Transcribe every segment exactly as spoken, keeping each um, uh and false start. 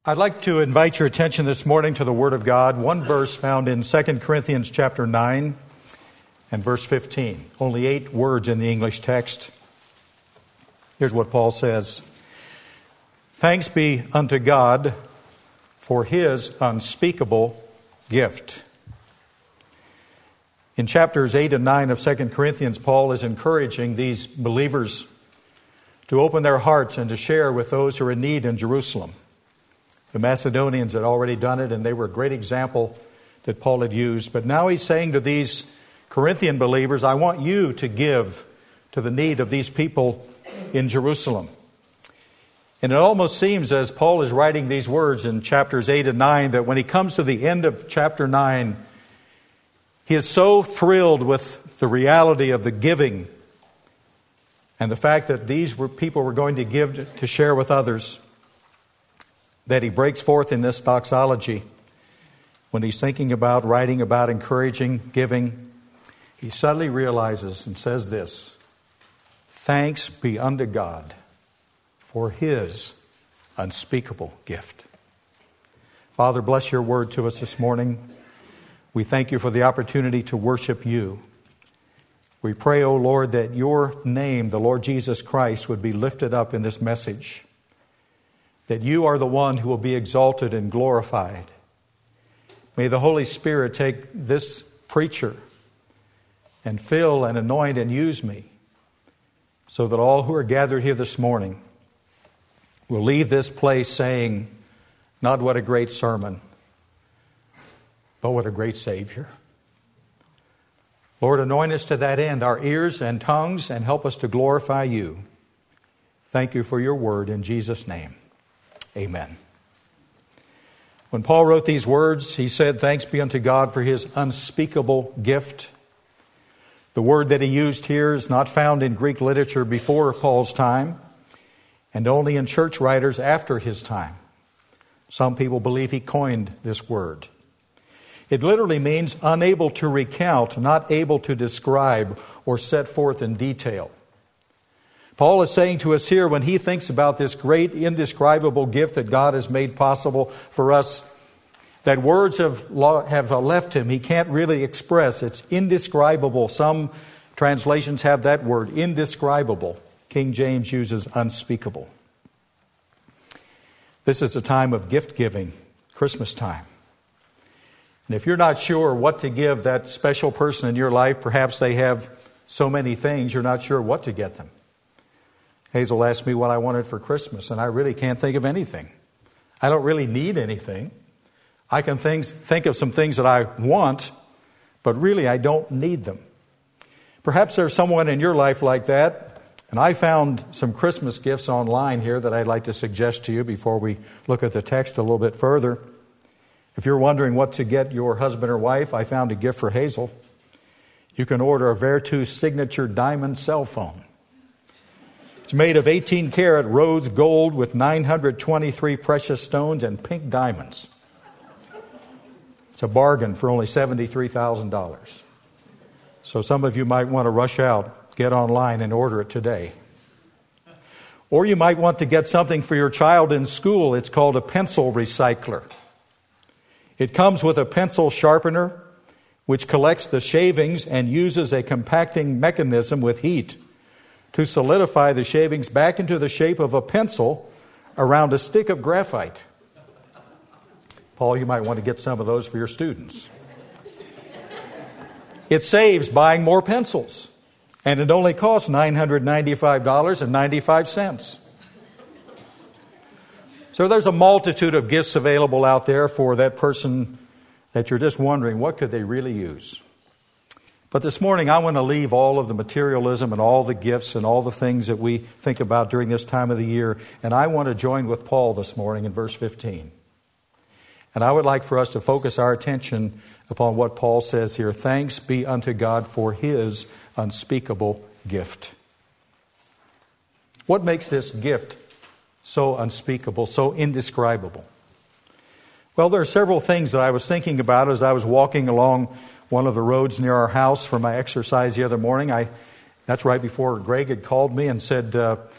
I'd like to invite your attention this morning to the Word of God, one verse found in Second Corinthians chapter nine and verse fifteen. Only eight words in the English text. Here's what Paul says. Thanks be unto God for His unspeakable gift. In chapters eight and nine of Second Corinthians, Paul is encouraging these believers to open their hearts and to share with those who are in need in Jerusalem. The Macedonians had already done it, and they were a great example that Paul had used. But now he's saying to these Corinthian believers, I want you to give to the need of these people in Jerusalem. And it almost seems, as Paul is writing these words in chapters eight and nine, that when he comes to the end of chapter nine, he is so thrilled with the reality of the giving and the fact that these were people were going to give to share with others, that he breaks forth in this doxology. When he's thinking about, writing about, encouraging, giving, he suddenly realizes and says this, thanks be unto God for His unspeakable gift. Father, bless your word to us this morning. We thank you for the opportunity to worship you. We pray, O Lord, that your name, the Lord Jesus Christ, would be lifted up in this message. That you are the one who will be exalted and glorified. May the Holy Spirit take this preacher and fill and anoint and use me so that all who are gathered here this morning will leave this place saying, not what a great sermon, but what a great Savior. Lord, anoint us to that end, our ears and tongues, and help us to glorify you. Thank you for your word in Jesus' name. Amen. When Paul wrote these words, he said, thanks be unto God for His unspeakable gift. The word that he used here is not found in Greek literature before Paul's time, and only in church writers after his time. Some people believe he coined this word. It literally means unable to recount, not able to describe or set forth in detail. Paul is saying to us here, when he thinks about this great indescribable gift that God has made possible for us, that words have have left him. He can't really express. It's indescribable. Some translations have that word, indescribable. King James uses unspeakable. This is a time of gift giving, Christmas time. And if you're not sure what to give that special person in your life, perhaps they have so many things, you're not sure what to get them. Hazel asked me what I wanted for Christmas, and I really can't think of anything. I don't really need anything. I can things, think of some things that I want, but really I don't need them. Perhaps there's someone in your life like that, and I found some Christmas gifts online here that I'd like to suggest to you before we look at the text a little bit further. If you're wondering what to get your husband or wife, I found a gift for Hazel. You can order a Vertu Signature Diamond cell phone. It's made of eighteen karat rose gold with nine hundred twenty-three precious stones and pink diamonds. It's a bargain for only seventy-three thousand dollars. So some of you might want to rush out, get online and order it today. Or you might want to get something for your child in school. It's called a pencil recycler. It comes with a pencil sharpener, which collects the shavings and uses a compacting mechanism with heat to solidify the shavings back into the shape of a pencil around a stick of graphite. Paul, you might want to get some of those for your students. It saves buying more pencils, and it only costs nine hundred ninety-five dollars and ninety-five cents. So there's a multitude of gifts available out there for that person that you're just wondering, what could they really use? But this morning, I want to leave all of the materialism and all the gifts and all the things that we think about during this time of the year. And I want to join with Paul this morning in verse fifteen. And I would like for us to focus our attention upon what Paul says here. Thanks be unto God for His unspeakable gift. What makes this gift so unspeakable, so indescribable? Well, there are several things that I was thinking about as I was walking along one of the roads near our house for my exercise the other morning. I, that's right before Greg had called me and said, uh,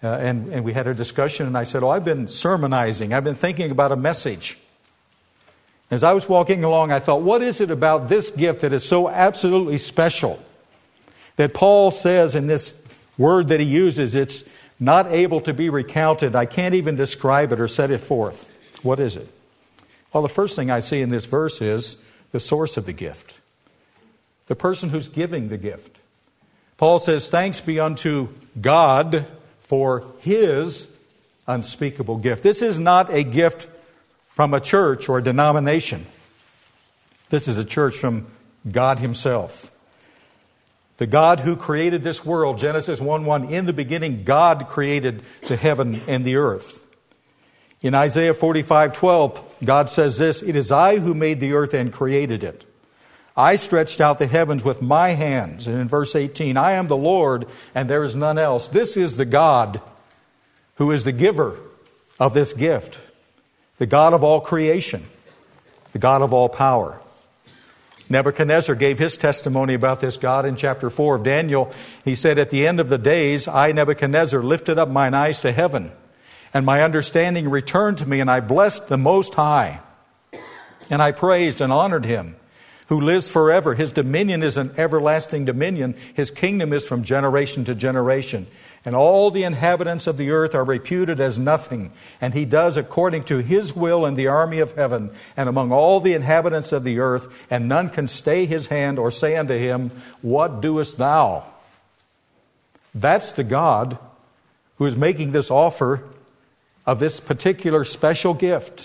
uh, and, and we had a discussion, and I said, oh, I've been sermonizing. I've been thinking about a message. As I was walking along, I thought, what is it about this gift that is so absolutely special that Paul says in this word that he uses, it's not able to be recounted. I can't even describe it or set it forth. What is it? Well, the first thing I see in this verse is the source of the gift. The person who's giving the gift. Paul says, thanks be unto God for His unspeakable gift. This is not a gift from a church or a denomination. This is a church from God Himself. The God who created this world, Genesis one one, in the beginning God created the heaven and the earth. In Isaiah forty-five twelve, God says this, it is I who made the earth and created it. I stretched out the heavens with my hands. And in verse eighteen, I am the Lord and there is none else. This is the God who is the giver of this gift. The God of all creation. The God of all power. Nebuchadnezzar gave his testimony about this God in chapter four of Daniel. He said, at the end of the days, I, Nebuchadnezzar, lifted up mine eyes to heaven, and my understanding returned to me, and I blessed the Most High. And I praised and honored Him, who lives forever. His dominion is an everlasting dominion. His kingdom is from generation to generation. And all the inhabitants of the earth are reputed as nothing. And He does according to His will in the army of heaven and among all the inhabitants of the earth. And none can stay His hand or say unto Him, what doest thou? That's the God who is making this offer of this particular special gift.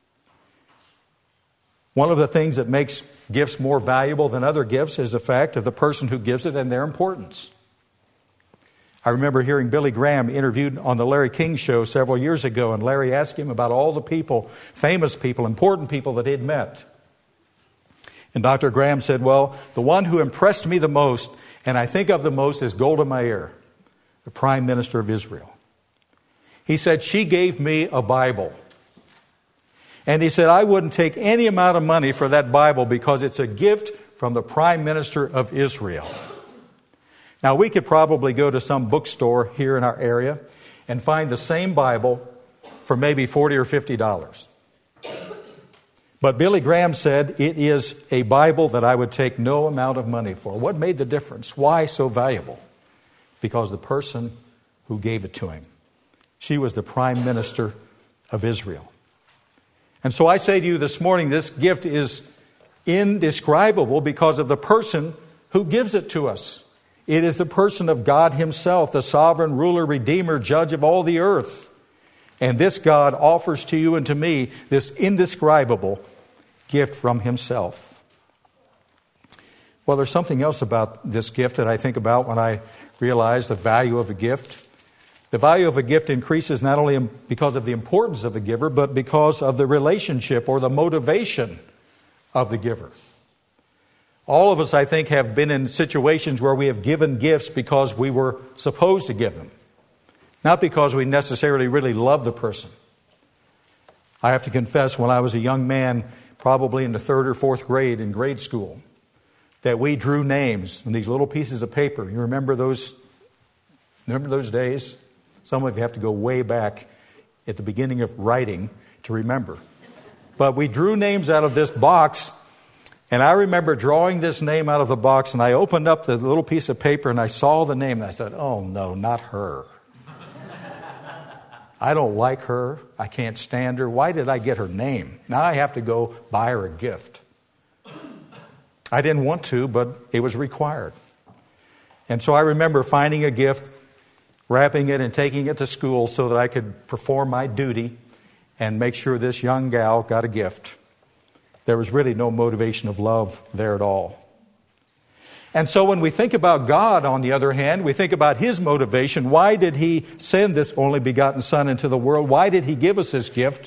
One of the things that makes gifts more valuable than other gifts is the fact of the person who gives it and their importance. I remember hearing Billy Graham interviewed on the Larry King Show several years ago, and Larry asked him about all the people, famous people, important people that he'd met. And Doctor Graham said, well, the one who impressed me the most, and I think of the most, is Golda Meir, the Prime Minister of Israel. He said, she gave me a Bible. And he said, I wouldn't take any amount of money for that Bible because it's a gift from the Prime Minister of Israel. Now, we could probably go to some bookstore here in our area and find the same Bible for maybe forty or fifty dollars. But Billy Graham said, it is a Bible that I would take no amount of money for. What made the difference? Why so valuable? Because the person who gave it to him. She was the Prime Minister of Israel. And so I say to you this morning, this gift is indescribable because of the person who gives it to us. It is the person of God Himself, the sovereign ruler, redeemer, judge of all the earth. And this God offers to you and to me this indescribable gift from Himself. Well, there's something else about this gift that I think about when I realize the value of a gift. The value of a gift increases not only because of the importance of the giver, but because of the relationship or the motivation of the giver. All of us, I think, have been in situations where we have given gifts because we were supposed to give them, not because we necessarily really love the person. I have to confess, when I was a young man, probably in the third or fourth grade in grade school, that we drew names on these little pieces of paper. You remember those, remember those days? Some of you have to go way back at the beginning of writing to remember. But we drew names out of this box. And I remember drawing this name out of the box, and I opened up the little piece of paper, and I saw the name, and I said, oh, no, not her. I don't like her. I can't stand her. Why did I get her name? Now I have to go buy her a gift. I didn't want to, but it was required. And so I remember finding a gift, wrapping it, and taking it to school so that I could perform my duty and make sure this young gal got a gift. There was really no motivation of love there at all. And so when we think about God, on the other hand, we think about His motivation. Why did He send this only begotten Son into the world? Why did He give us this gift?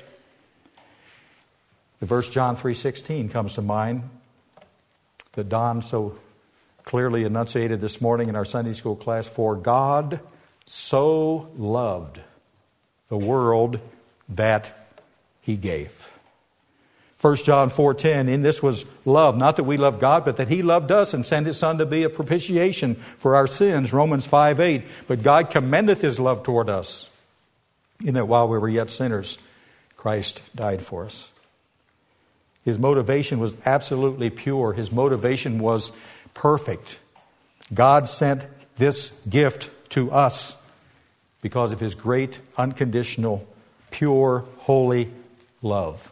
The verse John three sixteen comes to mind that Don so clearly enunciated this morning in our Sunday school class. For God so loved the world that He gave. First John four ten, in this was love, not that we loved God, but that He loved us and sent His Son to be a propitiation for our sins. Romans five eight, but God commendeth His love toward us, in that while we were yet sinners, Christ died for us. His motivation was absolutely pure. His motivation was perfect. God sent this gift to us because of His great, unconditional, pure, holy love.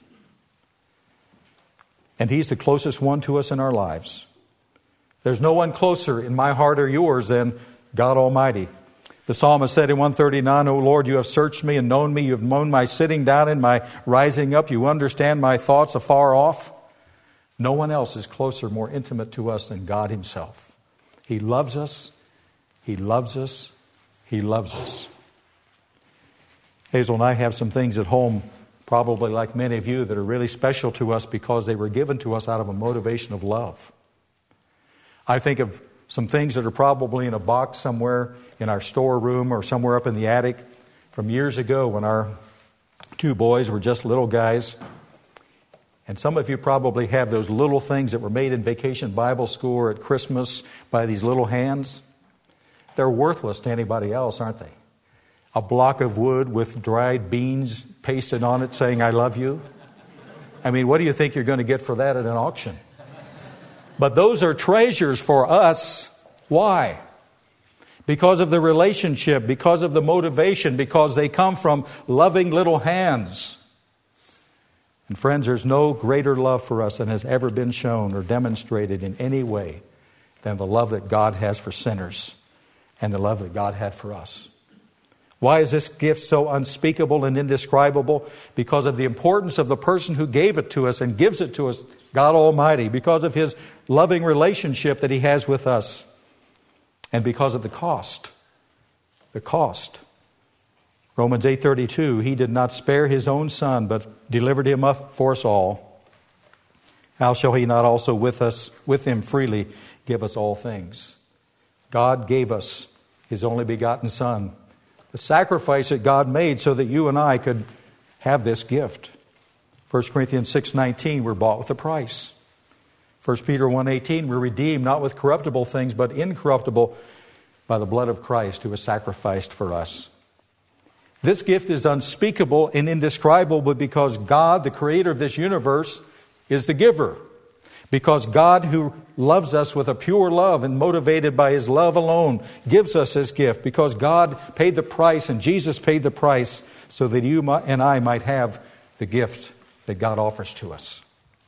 And He's the closest one to us in our lives. There's no one closer in my heart or yours than God Almighty. The psalmist said in one thirty-nine, O Lord, you have searched me and known me. You have known my sitting down and my rising up. You understand my thoughts afar off. No one else is closer, more intimate to us than God Himself. He loves us. He loves us. He loves us. Hazel and I have some things at home, probably like many of you, that are really special to us because they were given to us out of a motivation of love. I think of some things that are probably in a box somewhere in our storeroom or somewhere up in the attic from years ago when our two boys were just little guys. And some of you probably have those little things that were made in Vacation Bible School or at Christmas by these little hands. They're worthless to anybody else, aren't they? A block of wood with dried beans pasted on it saying, I love you. I mean, what do you think you're going to get for that at an auction? But those are treasures for us. Why? Because of the relationship, because of the motivation, because they come from loving little hands. And friends, there's no greater love for us than has ever been shown or demonstrated in any way than the love that God has for sinners and the love that God had for us. Why is this gift so unspeakable and indescribable? Because of the importance of the person who gave it to us and gives it to us, God Almighty, because of His loving relationship that He has with us, and because of the cost. The cost. Romans eight thirty-two, He did not spare His own Son, but delivered Him up for us all. How shall He not also with us, with Him freely, give us all things? God gave us His only begotten Son. The sacrifice that God made so that you and I could have this gift. First Corinthians six nineteen, we're bought with a price. First Peter one eighteen, we're redeemed not with corruptible things, but incorruptible by the blood of Christ who was sacrificed for us. This gift is unspeakable and indescribable because God, the creator of this universe, is the giver. Because God, who loves us with a pure love and motivated by His love alone, gives us His gift. Because God paid the price and Jesus paid the price so that you and I might have the gift that God offers to us.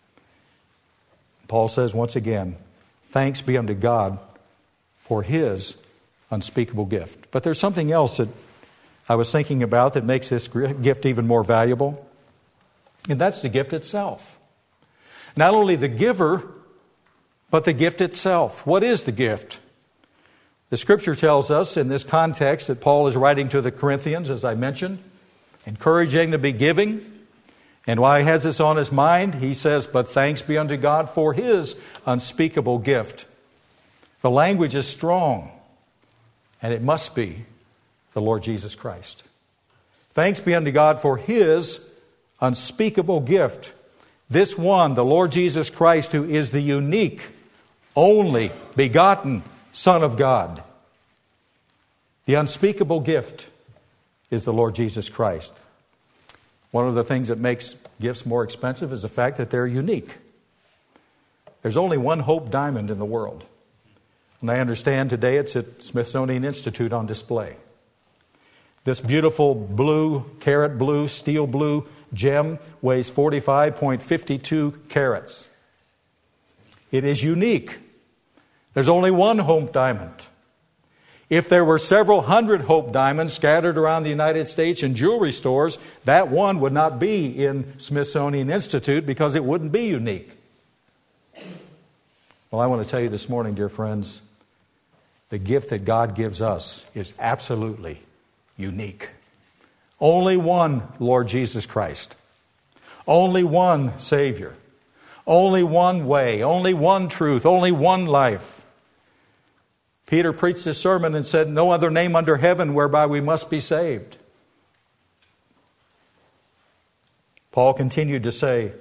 Paul says once again, thanks be unto God for His unspeakable gift. But there's something else that I was thinking about that makes this gift even more valuable. And that's the gift itself. Not only the giver, but the gift itself. What is the gift? The Scripture tells us in this context that Paul is writing to the Corinthians, as I mentioned, encouraging them to be giving. And while he has this on his mind, he says, but thanks be unto God for His unspeakable gift. The language is strong, and it must be the Lord Jesus Christ. Thanks be unto God for His unspeakable gift. This one, the Lord Jesus Christ, who is the unique, only begotten Son of God. The unspeakable gift is the Lord Jesus Christ. One of the things that makes gifts more expensive is the fact that they're unique. There's only one Hope Diamond in the world. And I understand today it's at Smithsonian Institute on display. This beautiful blue, carrot blue, steel blue gem weighs forty-five point five two carats. It is unique. There's only one Hope Diamond. If there were several hundred Hope Diamonds scattered around the United States in jewelry stores, that one would not be in Smithsonian Institute because it wouldn't be unique. Well, I want to tell you this morning, dear friends, the gift that God gives us is absolutely unique. Only one Lord Jesus Christ. Only one Savior. Only one way. Only one truth. Only one life. Peter preached a sermon and said, no other name under heaven whereby we must be saved. Paul continued to say,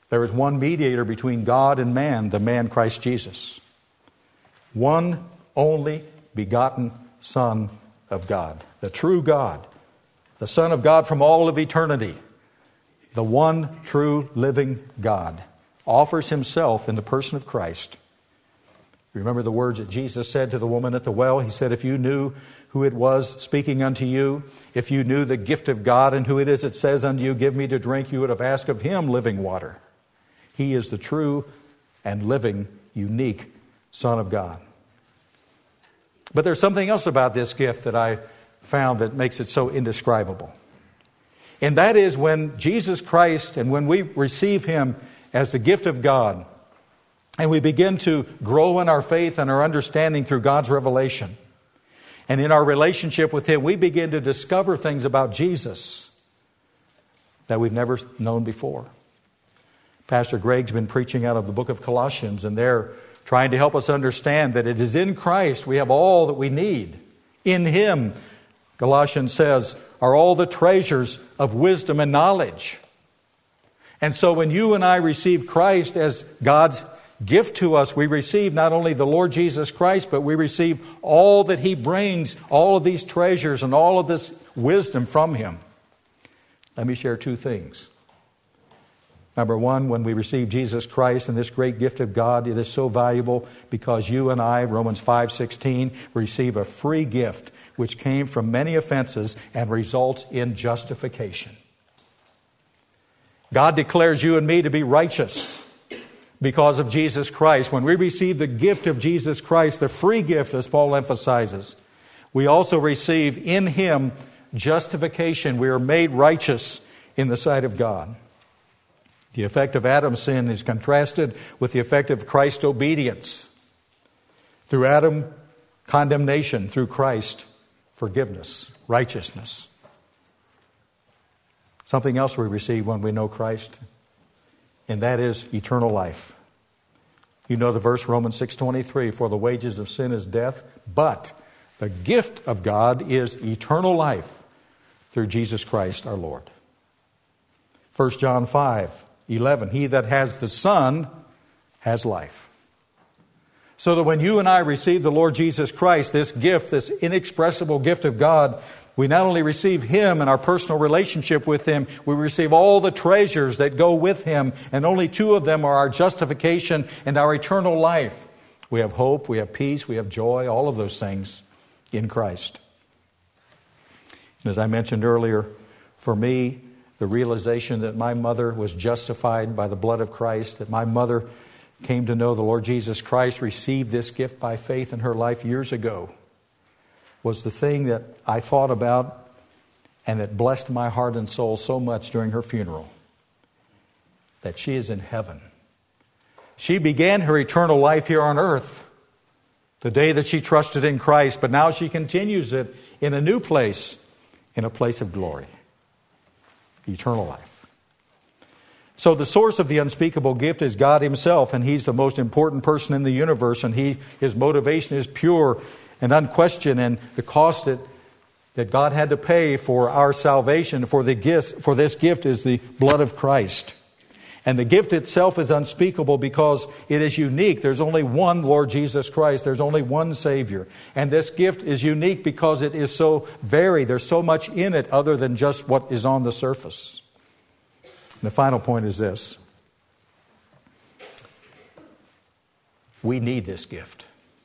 There is one mediator between God and man, the man Christ Jesus. One only begotten Son of God, the true God, the Son of God from all of eternity, the one true living God, offers himself in the person of Christ. Remember the words that Jesus said to the woman at the well? He said, if you knew who it was speaking unto you, if you knew the gift of God and who it is that says unto you, give me to drink, you would have asked of him living water. He is the true and living, unique Son of God. But there's something else about this gift that I found that makes it so indescribable. And that is when Jesus Christ, and when we receive him as the gift of God, and we begin to grow in our faith and our understanding through God's revelation, and in our relationship with him, we begin to discover things about Jesus that we've never known before. Pastor Greg's been preaching out of the book of Colossians, and they're trying to help us understand that it is in Christ we have all that we need. In him, Colossians says, are all the treasures of wisdom and knowledge. And so when you and I receive Christ as God's gift to us, we receive not only the Lord Jesus Christ, but we receive all that he brings, all of these treasures and all of this wisdom from him. Let me share two things. Number one, when we receive Jesus Christ and this great gift of God, it is so valuable because you and I, Romans five sixteen, receive a free gift which came from many offenses and results in justification. God declares you and me to be righteous because of Jesus Christ. When we receive the gift of Jesus Christ, the free gift, as Paul emphasizes, we also receive in him justification. We are made righteous in the sight of God. The effect of Adam's sin is contrasted with the effect of Christ's obedience. Through Adam, condemnation. Through Christ, forgiveness, righteousness. Something else we receive when we know Christ, and that is eternal life. You know the verse, Romans six twenty-three, for the wages of sin is death, but the gift of God is eternal life through Jesus Christ our Lord. First John five eleven, he that has the Son has life. So that when you and I receive the Lord Jesus Christ, this gift, this inexpressible gift of God, we not only receive him and our personal relationship with him, we receive all the treasures that go with him, and only two of them are our justification and our eternal life. We have hope, we have peace, we have joy, all of those things in Christ. And as I mentioned earlier, for me, the realization that my mother was justified by the blood of Christ, that my mother came to know the Lord Jesus Christ, received this gift by faith in her life years ago, was the thing that I thought about and that blessed my heart and soul so much during her funeral. That she is in heaven. She began her eternal life here on earth the day that she trusted in Christ, but now she continues it in a new place, in a place of glory. Eternal life. So the source of the unspeakable gift is God himself, and he's the most important person in the universe, and he, his motivation is pure and unquestioned, and the cost that, that God had to pay for our salvation, for the gift, for this gift is the blood of Christ. And the gift itself is unspeakable because it is unique. There's only one Lord Jesus Christ. There's only one Savior. And this gift is unique because it is so varied. There's so much in it other than just what is on the surface. And the final point is this. We need this gift.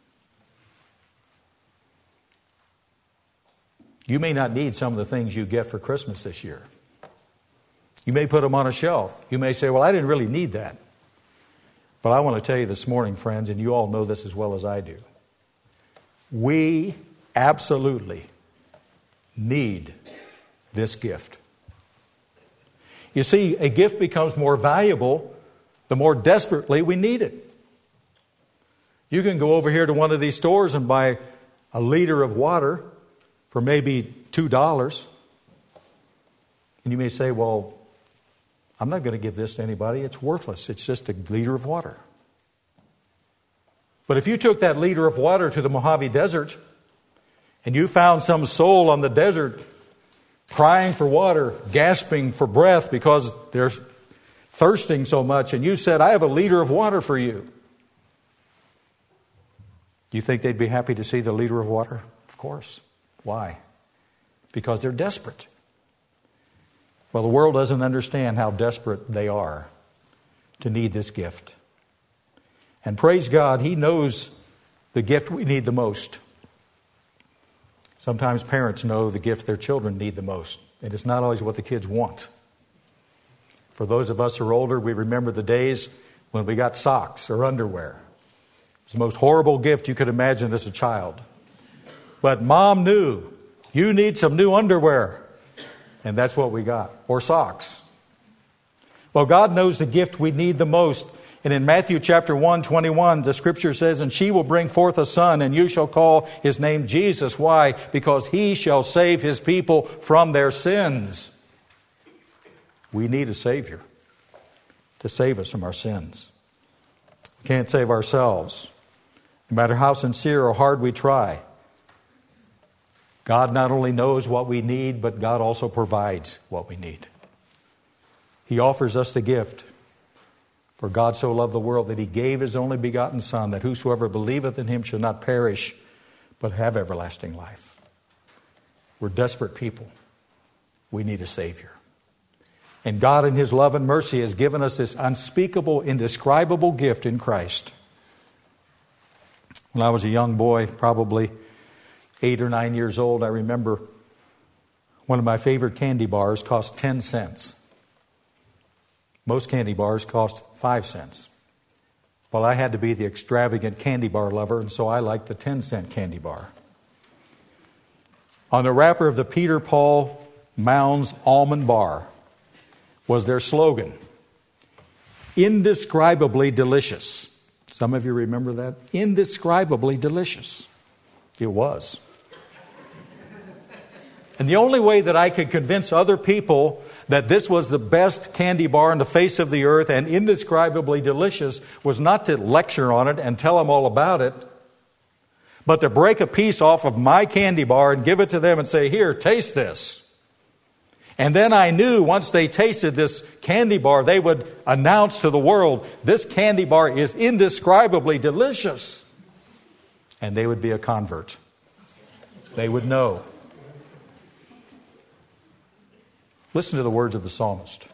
You may not need some of the things you get for Christmas this year. You may put them on a shelf. You may say, well, I didn't really need that. But I want to tell you this morning, friends, and you all know this as well as I do. We absolutely need this gift. You see, a gift becomes more valuable the more desperately we need it. You can go over here to one of these stores and buy a liter of water for maybe two dollars. And you may say, well, I'm not going to give this to anybody. It's worthless. It's just a liter of water. But if you took that liter of water to the Mojave Desert and you found some soul on the desert crying for water, gasping for breath because they're thirsting so much, and you said, I have a liter of water for you. Do you think they'd be happy to see the liter of water? Of course. Why? Because they're desperate. Well, the world doesn't understand how desperate they are to need this gift. And praise God, He knows the gift we need the most. Sometimes parents know the gift their children need the most. And it's not always what the kids want. For those of us who are older, we remember the days when we got socks or underwear. It was the most horrible gift you could imagine as a child. But Mom knew, you need some new underwear. And that's what we got. Or socks. Well, God knows the gift we need the most. And in Matthew chapter one, twenty-one, the scripture says, and she will bring forth a son, and you shall call his name Jesus. Why? Because he shall save his people from their sins. We need a Savior to save us from our sins. We can't save ourselves. No matter how sincere or hard we try. God not only knows what we need, but God also provides what we need. He offers us the gift. For God so loved the world that He gave His only begotten Son, that whosoever believeth in Him shall not perish, but have everlasting life. We're desperate people. We need a Savior. And God in His love and mercy has given us this unspeakable, indescribable gift in Christ. When I was a young boy, probably eight or nine years old, I remember one of my favorite candy bars cost ten cents. Most candy bars cost five cents. Well, I had to be the extravagant candy bar lover, and so I liked the ten cent candy bar. On the wrapper of the Peter Paul Mounds Almond Bar was their slogan, indescribably delicious. Some of you remember that? Indescribably delicious. It was. And the only way that I could convince other people that this was the best candy bar on the face of the earth and indescribably delicious was not to lecture on it and tell them all about it, but to break a piece off of my candy bar and give it to them and say, here, taste this. And then I knew once they tasted this candy bar, they would announce to the world, this candy bar is indescribably delicious. And they would be a convert. They would know. Listen to the words of the psalmist.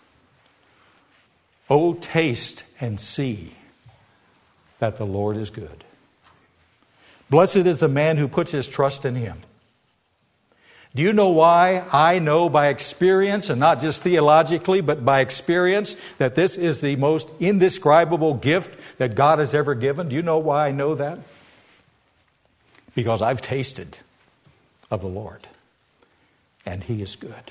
Oh, taste and see that the Lord is good. Blessed is the man who puts his trust in Him. Do you know why I know by experience, and not just theologically, but by experience, that this is the most indescribable gift that God has ever given? Do you know why I know that? Because I've tasted of the Lord, and He is good.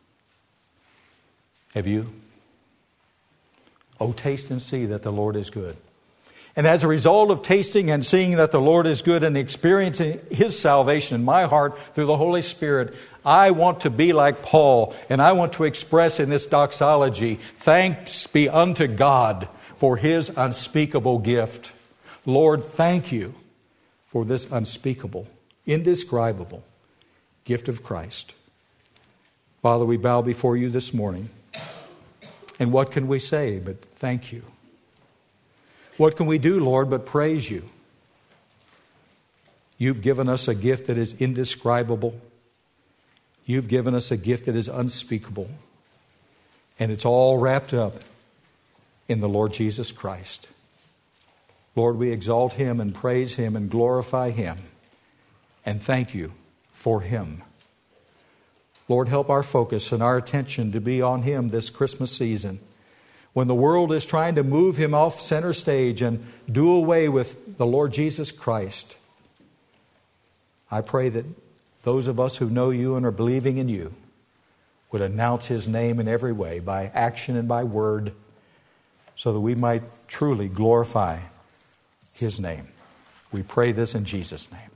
Have you? Oh, taste and see that the Lord is good. And as a result of tasting and seeing that the Lord is good and experiencing His salvation in my heart through the Holy Spirit, I want to be like Paul, and I want to express in this doxology, thanks be unto God for His unspeakable gift. Lord, thank You for this unspeakable, indescribable gift of Christ. Father, we bow before You this morning. And what can we say but thank You? What can we do, Lord, but praise You? You've given us a gift that is indescribable. You've given us a gift that is unspeakable. And it's all wrapped up in the Lord Jesus Christ. Lord, we exalt Him and praise Him and glorify Him. And thank You for Him. Lord, help our focus and our attention to be on Him this Christmas season. When the world is trying to move Him off center stage and do away with the Lord Jesus Christ, I pray that those of us who know You and are believing in You would announce His name in every way, by action and by word, so that we might truly glorify His name. We pray this in Jesus' name.